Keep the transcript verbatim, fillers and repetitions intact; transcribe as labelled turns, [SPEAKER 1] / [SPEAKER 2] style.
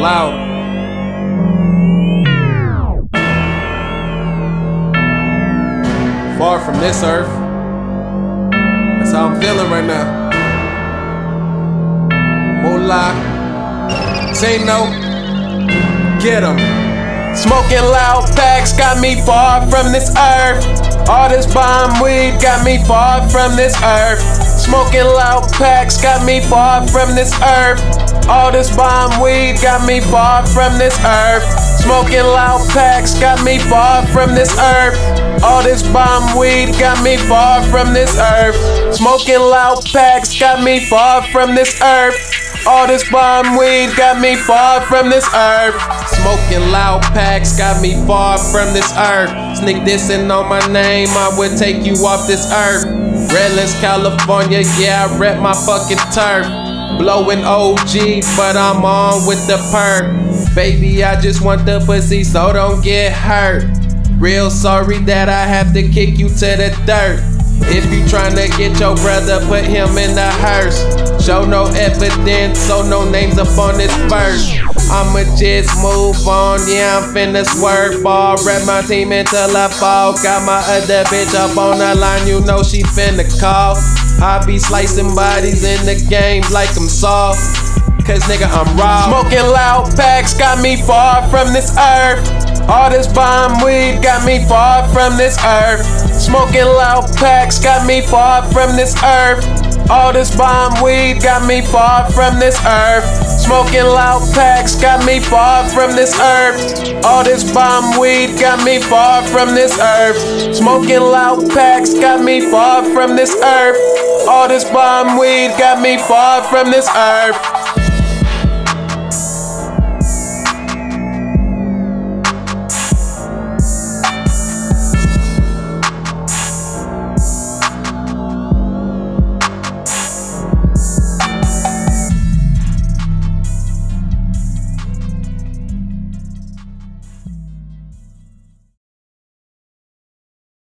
[SPEAKER 1] loud. Far from this earth. That's how I'm feeling right now. Moolah, say no, get 'em. Smoking loud packs got me far from this earth. All this bomb weed got me far from this earth. Smoking loud packs got me far from this earth. All this bomb weed got me far from this earth. Smoking loud packs got me far from this earth. All this bomb weed got me far from this earth. Smoking loud packs got me far from this earth. All this bomb weed got me far from this earth. Smoking loud packs got me far from this earth. Sneak dissing on my name, I would take you off this earth. Redlands, California, yeah, I rep my fucking turf. Blowing O G, but I'm on with the perk. Baby, I just want the pussy, so don't get hurt. Real sorry that I have to kick you to the dirt. If you tryna get your brother, put him in the hearse. Show no evidence, so no names up on this verse. I'ma just move on, yeah, I'm finna swerve ball. Rep my team until I fall. Got my other bitch up on the line, you know she finna call. I be slicing bodies in the game like I'm soft, cause nigga I'm raw. Smoking loud packs got me far from this earth. All this bomb weed got me far from this earth. Smoking loud packs got me far from this earth. All this bomb weed got me far from this earth. Smoking loud packs got me far from this earth. All this bomb weed got me far from this earth. Smoking loud packs got me far from this earth. All this bomb weed got me far from this earth.